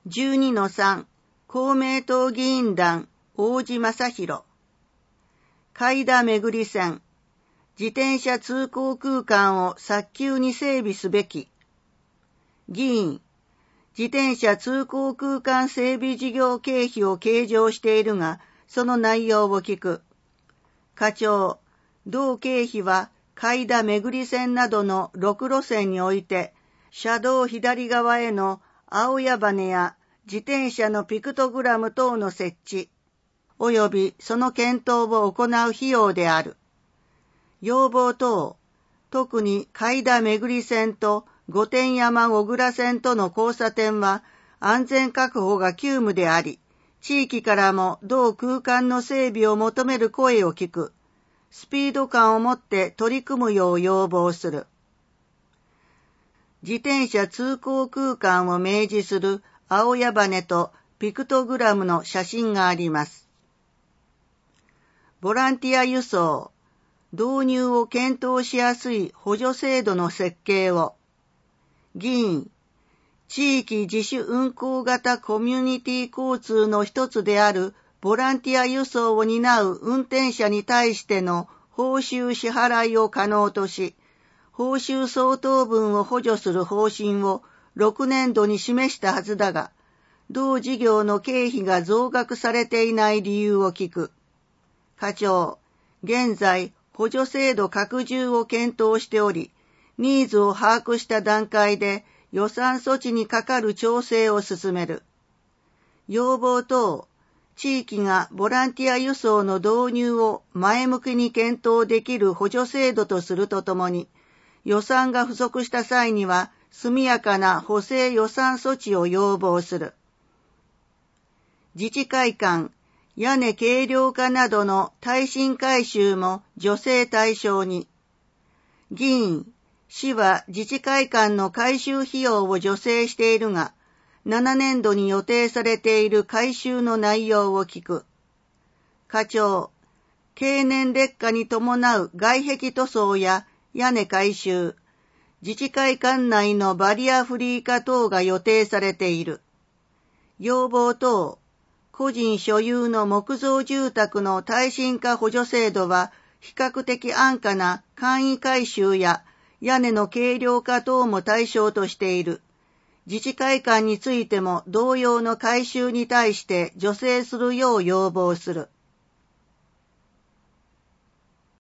12-3 公明党議員団王子正弘。海田めぐり線自転車通行空間を早急に整備すべき。議員、自転車通行空間整備事業経費を計上しているが、その内容を聞く。課長、同経費は海田めぐり線などの6路線において、車道左側への青矢羽や自転車のピクトグラム等の設置、及びその検討を行う費用である。要望等、特に海田めぐり線と御殿山小倉線との交差点は安全確保が急務であり、地域からも同空間の整備を求める声を聞く。スピード感を持って取り組むよう要望する。自転車通行空間を明示する青矢羽とピクトグラムの写真があります。ボランティア輸送、導入を検討しやすい補助制度の設計を。議員、地域自主運行型コミュニティ交通の一つであるボランティア輸送を担う運転者に対しての報酬支払いを可能とし、報酬相当分を補助する方針を6年度に示したはずだが、同事業の経費が増額されていない理由を聞く。課長、現在補助制度拡充を検討しており、ニーズを把握した段階で予算措置にかかる調整を進める。要望等、地域がボランティア輸送の導入を前向きに検討できる補助制度とするとともに、予算が不足した際には速やかな補正予算措置を要望する。自治会館、屋根軽量化などの耐震改修も助成対象に。議員、市は自治会館の改修費用を助成しているが、7年度に予定されている改修の内容を聞く。課長、経年劣化に伴う外壁塗装や屋根改修、自治会館内のバリアフリー化等が予定されている。要望等、個人所有の木造住宅の耐震化補助制度は比較的安価な簡易改修や屋根の軽量化等も対象としている。自治会館についても同様の改修に対して助成するよう要望する。